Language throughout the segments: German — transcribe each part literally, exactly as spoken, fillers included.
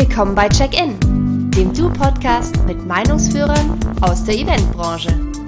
Willkommen bei Check-In, dem Du-Podcast mit Meinungsführern aus der Eventbranche.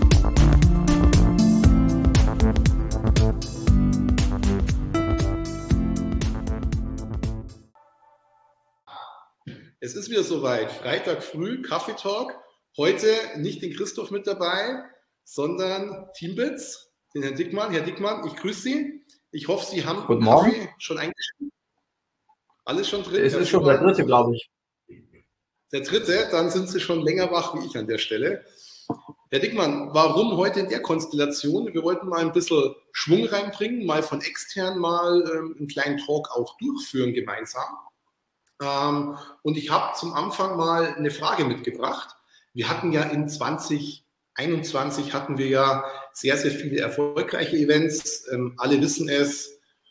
Es ist wieder soweit. Freitag früh, Kaffeetalk. Heute nicht den Christoph mit dabei, sondern Teambits, den Herrn Dickmann. Herr Dickmann, ich grüße Sie. Ich hoffe, Sie haben Guten Kaffee Morgen. schon eingeschrieben. Alles schon drin? Es ist schon der dritte, glaube ich. Der dritte, dann sind Sie schon länger wach wie ich an der Stelle. Herr Dickmann, warum heute in der Konstellation? Wir wollten mal ein bisschen Schwung reinbringen, mal von extern mal ähm, einen kleinen Talk auch durchführen gemeinsam. Ähm, und ich habe zum Anfang mal eine Frage mitgebracht. Wir hatten ja in zwanzig einundzwanzig hatten wir ja sehr, sehr viele erfolgreiche Events. Ähm, alle wissen es.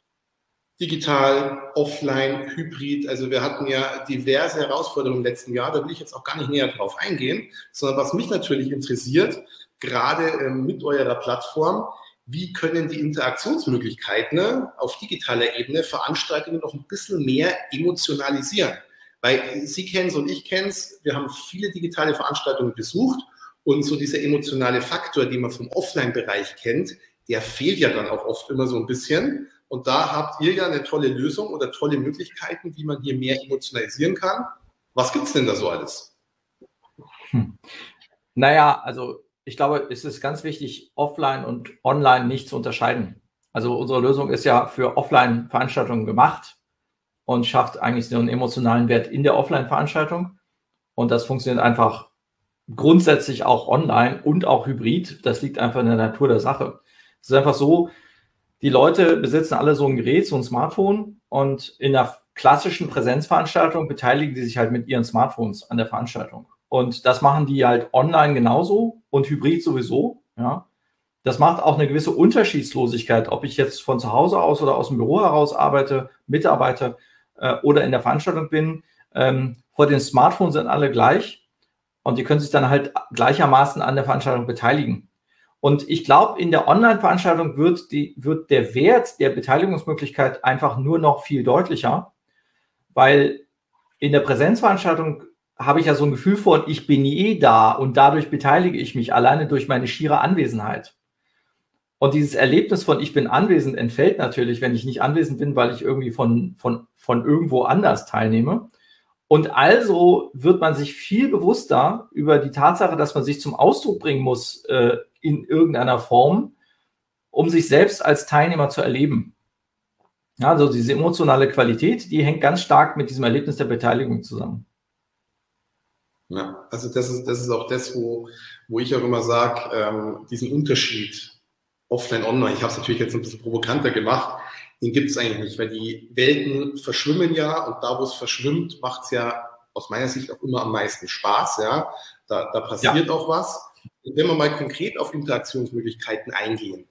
Digital, offline, hybrid. Also wir hatten ja diverse Herausforderungen im letzten Jahr. Da will ich jetzt auch gar nicht näher drauf eingehen, sondern was mich natürlich interessiert, gerade ähm, mit eurer Plattform, wie können die Interaktionsmöglichkeiten ne, auf digitaler Ebene Veranstaltungen noch ein bisschen mehr emotionalisieren? Weil Sie kennen es und ich kenne es, wir haben viele digitale Veranstaltungen besucht und so dieser emotionale Faktor, den man vom Offline-Bereich kennt, der fehlt ja dann auch oft immer so ein bisschen. Und da habt ihr ja eine tolle Lösung oder tolle Möglichkeiten, wie man hier mehr emotionalisieren kann. Was gibt es denn da so alles? Hm. Naja, also ich glaube, es ist ganz wichtig, offline und online nicht zu unterscheiden. Also unsere Lösung ist ja für Offline-Veranstaltungen gemacht und schafft eigentlich so einen emotionalen Wert in der Offline-Veranstaltung. Und das funktioniert einfach grundsätzlich auch online und auch hybrid. Das liegt einfach in der Natur der Sache. Es ist einfach so, die Leute besitzen alle so ein Gerät, so ein Smartphone, und in der klassischen Präsenzveranstaltung beteiligen die sich halt mit ihren Smartphones an der Veranstaltung. Und das machen die halt online genauso und hybrid sowieso. Ja. Das macht auch eine gewisse Unterschiedslosigkeit, ob ich jetzt von zu Hause aus oder aus dem Büro heraus arbeite, mitarbeite äh, oder in der Veranstaltung bin. Ähm, vor den Smartphones sind alle gleich und die können sich dann halt gleichermaßen an der Veranstaltung beteiligen. Und ich glaube, in der Online-Veranstaltung wird, die, wird der Wert der Beteiligungsmöglichkeit einfach nur noch viel deutlicher, weil in der Präsenzveranstaltung habe ich ja so ein Gefühl von, ich bin eh da und dadurch beteilige ich mich alleine durch meine schiere Anwesenheit. Und dieses Erlebnis von ich bin anwesend entfällt natürlich, wenn ich nicht anwesend bin, weil ich irgendwie von, von, von irgendwo anders teilnehme. Und also wird man sich viel bewusster über die Tatsache, dass man sich zum Ausdruck bringen muss äh, in irgendeiner Form, um sich selbst als Teilnehmer zu erleben. Ja, also diese emotionale Qualität, die hängt ganz stark mit diesem Erlebnis der Beteiligung zusammen. Ja, also das ist, das ist auch das, wo, wo ich auch immer sage, ähm, diesen Unterschied offline, online, ich habe es natürlich jetzt ein bisschen provokanter gemacht, den gibt es eigentlich nicht, weil die Welten verschwimmen ja und da, wo es verschwimmt, macht es ja aus meiner Sicht auch immer am meisten Spaß. Ja, da, da passiert ja auch was. Und wenn wir mal konkret auf Interaktionsmöglichkeiten eingehen,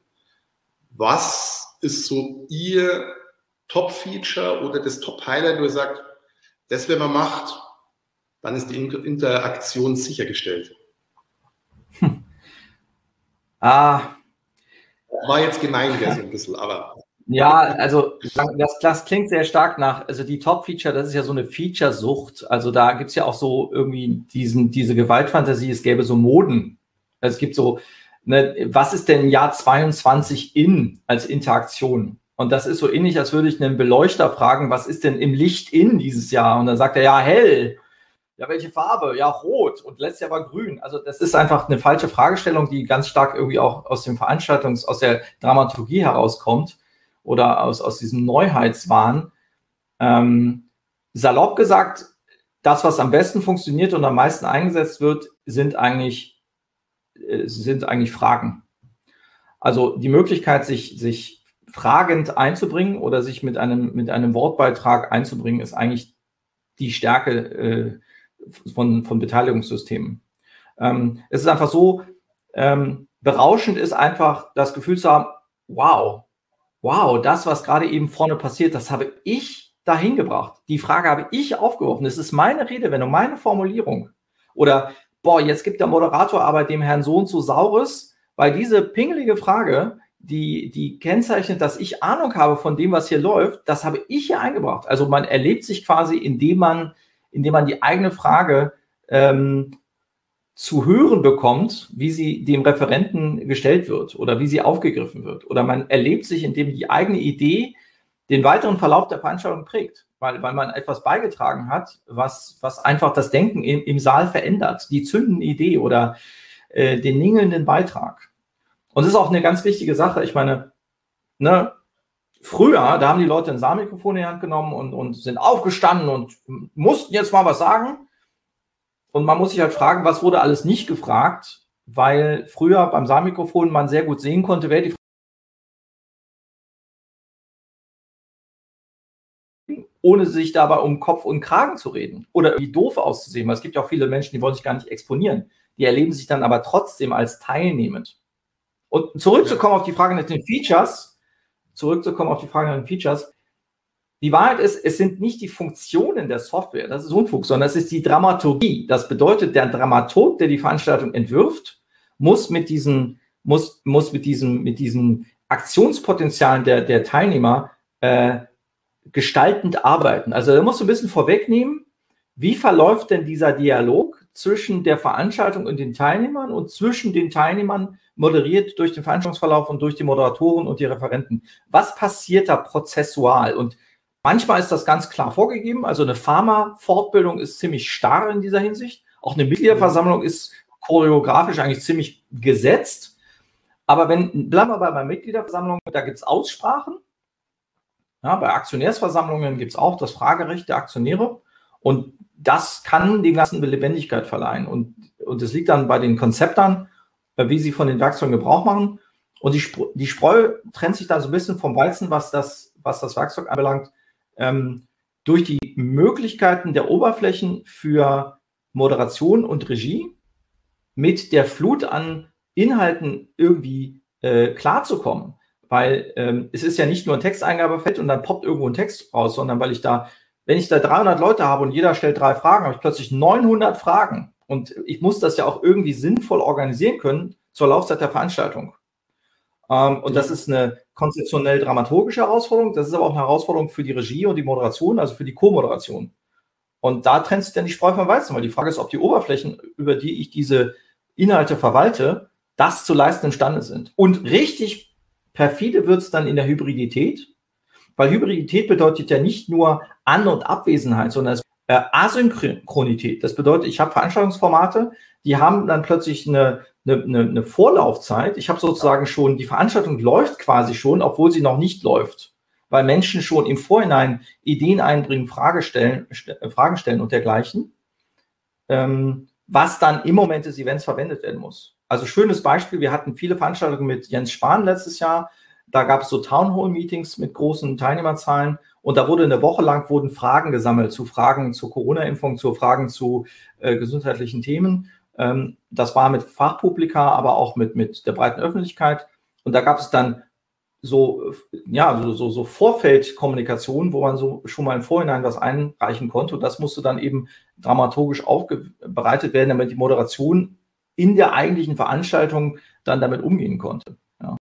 was ist so Ihr Top-Feature oder das Top-Highlight, wo ihr sagt, das, wenn man macht, dann ist die Interaktion sichergestellt? Hm. Ah. War jetzt gemein, wäre so ein bisschen, aber... Ja, also das, das klingt sehr stark nach, also die Top-Feature, das ist ja so eine Feature-Sucht. Also da gibt es ja auch so irgendwie diesen, diese Gewaltfantasie, es gäbe so Moden. Also es gibt so, ne, was ist denn im Jahr zweiundzwanzig in als Interaktion? Und das ist so ähnlich, als würde ich einen Beleuchter fragen, was ist denn im Licht in dieses Jahr? Und dann sagt er, ja, hell. Ja, welche Farbe? Ja, rot. Und letztes Jahr war grün. Also das ist einfach eine falsche Fragestellung, die ganz stark irgendwie auch aus dem Veranstaltungs-, aus der Dramaturgie herauskommt oder aus, aus diesem Neuheitswahn. Ähm, salopp gesagt, das, was am besten funktioniert und am meisten eingesetzt wird, sind eigentlich, äh, sind eigentlich Fragen. Also die Möglichkeit, sich, sich fragend einzubringen oder sich mit einem, mit einem Wortbeitrag einzubringen, ist eigentlich die Stärke äh, von, von Beteiligungssystemen. Ähm, es ist einfach so, ähm, berauschend ist einfach das Gefühl zu haben, wow, wow, das, was gerade eben vorne passiert, das habe ich dahin gebracht. Die Frage habe ich aufgeworfen. Das ist meine Redewendung, meine Formulierung. Oder, boah, jetzt gibt der Moderator aber dem Herrn so und so Saures, weil diese pingelige Frage, die, die kennzeichnet, dass ich Ahnung habe von dem, was hier läuft, das habe ich hier eingebracht. Also man erlebt sich quasi, indem man indem man die eigene Frage ähm, zu hören bekommt, wie sie dem Referenten gestellt wird oder wie sie aufgegriffen wird. Oder man erlebt sich, indem die eigene Idee den weiteren Verlauf der Veranstaltung prägt, weil, weil man etwas beigetragen hat, was, was einfach das Denken im, im Saal verändert, die zündende Idee oder äh, den ningelnden Beitrag. Und das ist auch eine ganz wichtige Sache. Ich meine, ne, früher, da haben die Leute ein Saalmikrofon in die Hand genommen und, und sind aufgestanden und mussten jetzt mal was sagen. Und man muss sich halt fragen, was wurde alles nicht gefragt, weil früher beim Saalmikrofon man sehr gut sehen konnte, wer die ohne sich dabei um Kopf und Kragen zu reden oder irgendwie doof auszusehen. Weil es gibt ja auch viele Menschen, die wollen sich gar nicht exponieren. Die erleben sich dann aber trotzdem als teilnehmend. Und zurückzukommen auf die Frage nach den Features, zurückzukommen auf die Frage nach den Features, die Wahrheit ist, es sind nicht die Funktionen der Software, das ist Unfug, sondern es ist die Dramaturgie. Das bedeutet, der Dramaturg, der die Veranstaltung entwirft, muss mit diesen, muss, muss mit diesen, mit diesen Aktionspotenzialen der, der Teilnehmer äh, gestaltend arbeiten. Also er muss so ein bisschen vorwegnehmen, wie verläuft denn dieser Dialog zwischen der Veranstaltung und den Teilnehmern und zwischen den Teilnehmern moderiert durch den Veranstaltungsverlauf und durch die Moderatoren und die Referenten. Was passiert da prozessual? Und manchmal ist das ganz klar vorgegeben. Also eine Pharma-Fortbildung ist ziemlich starr in dieser Hinsicht. Auch eine Mitgliederversammlung ist choreografisch eigentlich ziemlich gesetzt. Aber wenn, bleiben wir bei einer Mitgliederversammlung, da gibt es Aussprachen. Ja, bei Aktionärsversammlungen gibt es auch das Fragerecht der Aktionäre und das kann dem Ganzen Lebendigkeit verleihen. Und, und das liegt dann bei den Konzeptern, wie sie von den Werkzeugen Gebrauch machen. Und die, Sp- die Spreu trennt sich da so ein bisschen vom Weizen, was das, was das Werkzeug anbelangt, ähm, durch die Möglichkeiten der Oberflächen für Moderation und Regie mit der Flut an Inhalten irgendwie äh, klarzukommen. Weil ähm, es ist ja nicht nur ein Texteingabefeld und dann poppt irgendwo ein Text raus, sondern weil ich da, wenn ich da dreihundert Leute habe und jeder stellt drei Fragen, habe ich plötzlich neunhundert Fragen. Und ich muss das ja auch irgendwie sinnvoll organisieren können zur Laufzeit der Veranstaltung. Ähm, und das ist eine konzeptionell dramaturgische Herausforderung. Das ist aber auch eine Herausforderung für die Regie und die Moderation, also für die Co-Moderation. Und da trennt sich dann die Spreu vom Weizen, weil die Frage ist, ob die Oberflächen, über die ich diese Inhalte verwalte, das zu leisten imstande sind. Und richtig perfide wird es dann in der Hybridität, weil Hybridität bedeutet ja nicht nur An- und Abwesenheit, sondern es ist äh, Asynchronität. Das bedeutet, ich habe Veranstaltungsformate, die haben dann plötzlich eine, eine, eine Vorlaufzeit. Ich habe sozusagen schon, die Veranstaltung läuft quasi schon, obwohl sie noch nicht läuft, weil Menschen schon im Vorhinein Ideen einbringen, Frage stellen, st- Fragen stellen und dergleichen, ähm, was dann im Moment des Events verwendet werden muss. Also schönes Beispiel, wir hatten viele Veranstaltungen mit Jens Spahn letztes Jahr. Da gab es so Townhall-Meetings mit großen Teilnehmerzahlen und da wurde eine Woche lang wurden Fragen gesammelt zu Fragen zur Corona-Impfung, zu Fragen zu äh, gesundheitlichen Themen. Ähm, das war mit Fachpublika, aber auch mit, mit der breiten Öffentlichkeit. Und da gab es dann so, ja, so, so, so Vorfeldkommunikation, wo man so schon mal im Vorhinein was einreichen konnte. Und das musste dann eben dramaturgisch aufbereitet werden, damit die Moderation in der eigentlichen Veranstaltung dann damit umgehen konnte. Ja.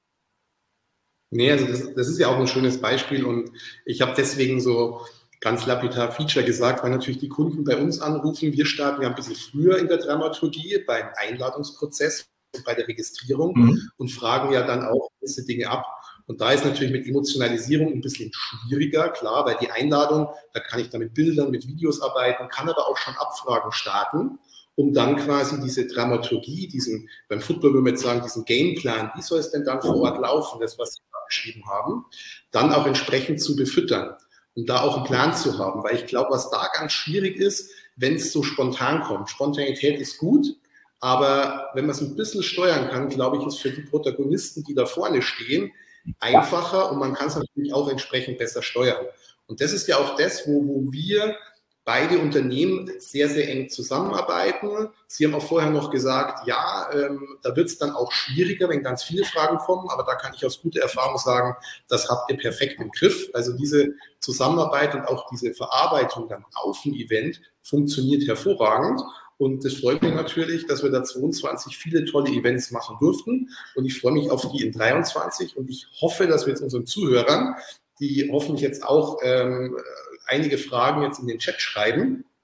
Nee, also das, das ist ja auch ein schönes Beispiel und ich habe deswegen so ganz lapidar Feature gesagt, weil natürlich die Kunden bei uns anrufen. Wir starten ja ein bisschen früher in der Dramaturgie beim Einladungsprozess, bei der Registrierung mhm. und fragen ja dann auch diese Dinge ab. Und da ist natürlich mit Emotionalisierung ein bisschen schwieriger, klar, weil die Einladung, da kann ich dann mit Bildern, mit Videos arbeiten, kann aber auch schon Abfragen starten, um dann quasi diese Dramaturgie, diesen, beim Football würde man jetzt sagen, diesen Gameplan, wie soll es denn dann vor Ort laufen, das, was Sie da beschrieben haben, dann auch entsprechend zu befüttern und da auch einen Plan zu haben. Weil ich glaube, was da ganz schwierig ist, wenn es so spontan kommt. Spontanität ist gut, aber wenn man es ein bisschen steuern kann, glaube ich, ist für die Protagonisten, die da vorne stehen, einfacher und man kann es natürlich auch entsprechend besser steuern. Und das ist ja auch das, wo, wo wir beide Unternehmen sehr, sehr eng zusammenarbeiten. Sie haben auch vorher noch gesagt, ja, ähm, da wird es dann auch schwieriger, wenn ganz viele Fragen kommen, aber da kann ich aus guter Erfahrung sagen, das habt ihr perfekt im Griff. Also diese Zusammenarbeit und auch diese Verarbeitung dann auf dem Event funktioniert hervorragend. Und das freut mich natürlich, dass wir da zweiundzwanzig viele tolle Events machen durften. Und ich freue mich auf die in dreiundzwanzig. Und ich hoffe, dass wir jetzt unseren Zuhörern, die hoffentlich jetzt auch ähm, einige Fragen jetzt in den Chat schreiben,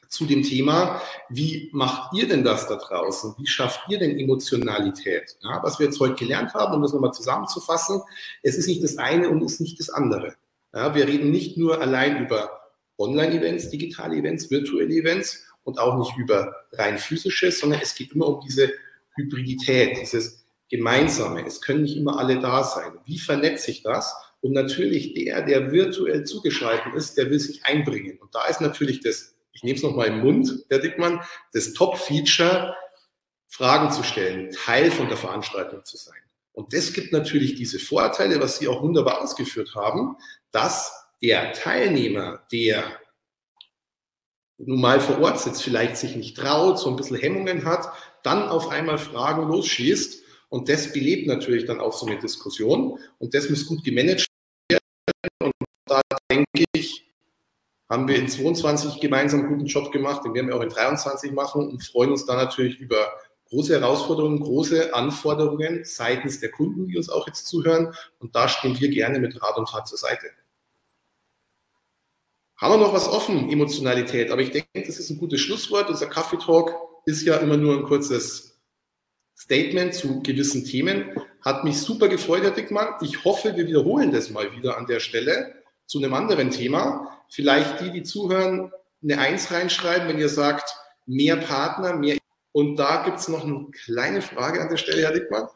zu dem Thema, wie macht ihr denn das da draußen? Wie schafft ihr denn Emotionalität? Ja, was wir jetzt heute gelernt haben, um das nochmal zusammenzufassen, es ist nicht das eine und es ist nicht das andere. Ja, wir reden nicht nur allein über Online-Events, digitale Events, virtuelle Events und auch nicht über rein physische, sondern es geht immer um diese Hybridität, dieses Gemeinsame. Es können nicht immer alle da sein. Wie vernetze ich das? Und natürlich der, der virtuell zugeschaltet ist, der will sich einbringen. Und da ist natürlich das, ich nehme es nochmal im Mund, Herr Dickmann, das Top-Feature, Fragen zu stellen, Teil von der Veranstaltung zu sein. Und das gibt natürlich diese Vorteile, was Sie auch wunderbar ausgeführt haben, dass der Teilnehmer, der nun mal vor Ort sitzt, vielleicht sich nicht traut, so ein bisschen Hemmungen hat, dann auf einmal Fragen losschießt. Und das belebt natürlich dann auch so eine Diskussion. Und das muss gut gemanagt werden. Und da denke ich, haben wir in zweiundzwanzig gemeinsam einen guten Job gemacht, den werden wir auch in dreiundzwanzig machen und freuen uns dann natürlich über große Herausforderungen, große Anforderungen seitens der Kunden, die uns auch jetzt zuhören. Und da stehen wir gerne mit Rat und Tat zur Seite. Haben wir noch was offen, Emotionalität? Aber ich denke, das ist ein gutes Schlusswort. Unser Kaffee-Talk ist ja immer nur ein kurzes Statement zu gewissen Themen. Hat mich super gefreut, Herr Dickmann. Ich hoffe, wir wiederholen das mal wieder an der Stelle zu einem anderen Thema. Vielleicht die, die zuhören, eine Eins reinschreiben, wenn ihr sagt, mehr Partner, mehr. Und da gibt es noch eine kleine Frage an der Stelle, Herr Dickmann.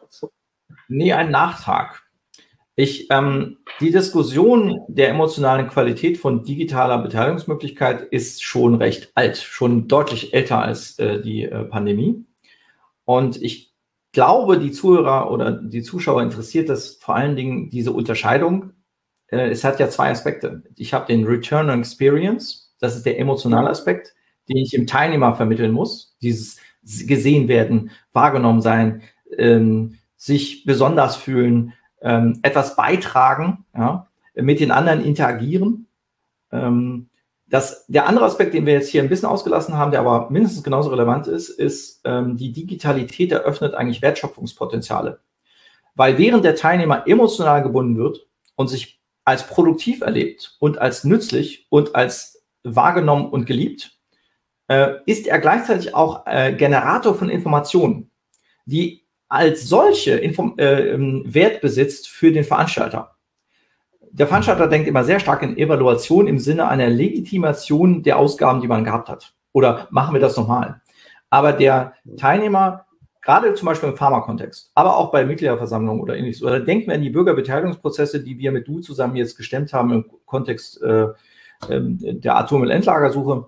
Nee, ein Nachtrag. Ich, ähm, die Diskussion der emotionalen Qualität von digitaler Beteiligungsmöglichkeit ist schon recht alt, schon deutlich älter als äh, die äh, Pandemie. Und ich glaube, die Zuhörer oder die Zuschauer interessiert das vor allen Dingen diese Unterscheidung. Äh, es hat ja zwei Aspekte. Ich habe den Return on Experience, das ist der emotionale Aspekt, den ich dem Teilnehmer vermitteln muss. Dieses gesehen werden, wahrgenommen sein, ähm, sich besonders fühlen, ähm, etwas beitragen, ja, mit den anderen interagieren. Ähm, das, der andere Aspekt, den wir jetzt hier ein bisschen ausgelassen haben, der aber mindestens genauso relevant ist, ist, ähm, die Digitalität eröffnet eigentlich Wertschöpfungspotenziale. Weil während der Teilnehmer emotional gebunden wird und sich als produktiv erlebt und als nützlich und als wahrgenommen und geliebt, äh, ist er gleichzeitig auch äh, Generator von Informationen, die als solche Inform äh, Wert besitzt für den Veranstalter. Der Veranstalter denkt immer sehr stark in Evaluation im Sinne einer Legitimation der Ausgaben, die man gehabt hat. Oder machen wir das nochmal? Aber der Teilnehmer, gerade zum Beispiel im Pharmakontext, aber auch bei Mitgliederversammlungen oder ähnliches, oder denken wir an die Bürgerbeteiligungsprozesse, die wir mit Du zusammen jetzt gestemmt haben im Kontext äh, äh, der Atommüllendlagersuche.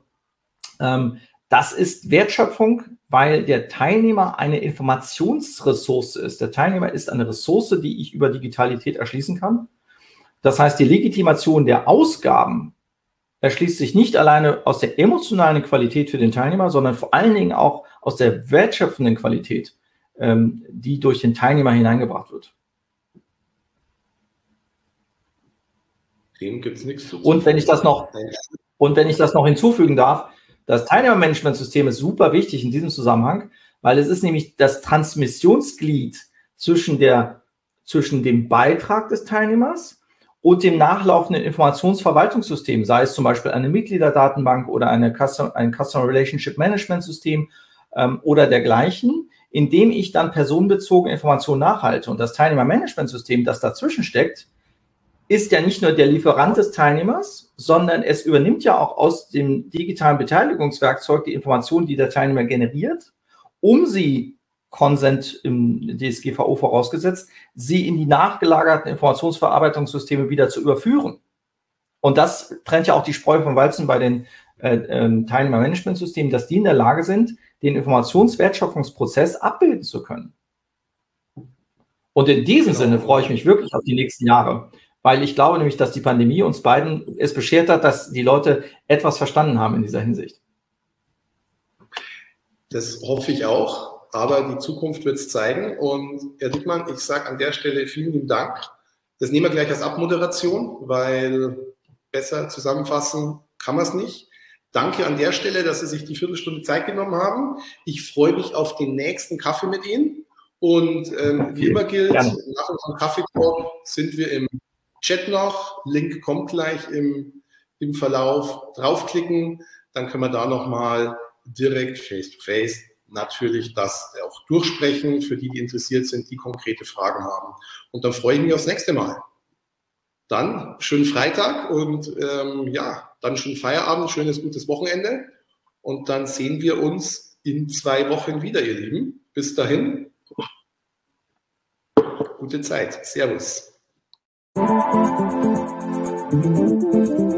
Ähm, das ist Wertschöpfung, weil der Teilnehmer eine Informationsressource ist. Der Teilnehmer ist eine Ressource, die ich über Digitalität erschließen kann. Das heißt, die Legitimation der Ausgaben erschließt sich nicht alleine aus der emotionalen Qualität für den Teilnehmer, sondern vor allen Dingen auch aus der wertschöpfenden Qualität, ähm, die durch den Teilnehmer hineingebracht wird. Dem gibt es nichts zu tun. Und wenn ich das noch, und wenn ich das noch hinzufügen darf, das Teilnehmermanagementsystem ist super wichtig in diesem Zusammenhang, weil es ist nämlich das Transmissionsglied zwischen, der, zwischen dem Beitrag des Teilnehmers und dem nachlaufenden Informationsverwaltungssystem, sei es zum Beispiel eine Mitgliederdatenbank oder eine Custom, ein Customer Relationship Management System ähm, oder dergleichen, in dem ich dann personenbezogene Informationen nachhalte. Und das Teilnehmermanagementsystem, das dazwischen steckt, ist ja nicht nur der Lieferant des Teilnehmers, sondern es übernimmt ja auch aus dem digitalen Beteiligungswerkzeug die Informationen, die der Teilnehmer generiert, um sie, Consent im D S G V O vorausgesetzt, sie in die nachgelagerten Informationsverarbeitungssysteme wieder zu überführen. Und das trennt ja auch die Spreu vom Weizen bei den äh, äh, Teilnehmermanagementsystemen, dass die in der Lage sind, den Informationswertschöpfungsprozess abbilden zu können. Und in diesem Sinne freue ich mich wirklich auf die nächsten Jahre. Weil ich glaube nämlich, dass die Pandemie uns beiden es beschert hat, dass die Leute etwas verstanden haben in dieser Hinsicht. Das hoffe ich auch, aber die Zukunft wird es zeigen. Und Herr Dickmann, ich sage an der Stelle vielen lieben Dank. Das nehmen wir gleich als Abmoderation, weil besser zusammenfassen kann man es nicht. Danke an der Stelle, dass Sie sich die Viertelstunde Zeit genommen haben. Ich freue mich auf den nächsten Kaffee mit Ihnen. Und ähm, wie immer gilt, Gerne. Nach unserem Kaffee-Talk sind wir im Chat noch, Link kommt gleich im, im Verlauf, draufklicken, dann können wir da nochmal direkt face-to-face natürlich das auch durchsprechen, für die, die interessiert sind, die konkrete Fragen haben. Und dann freue ich mich aufs nächste Mal. Dann schönen Freitag und ähm, ja, dann schönen Feierabend, schönes, gutes Wochenende. Und dann sehen wir uns in zwei Wochen wieder, ihr Lieben. Bis dahin, gute Zeit. Servus.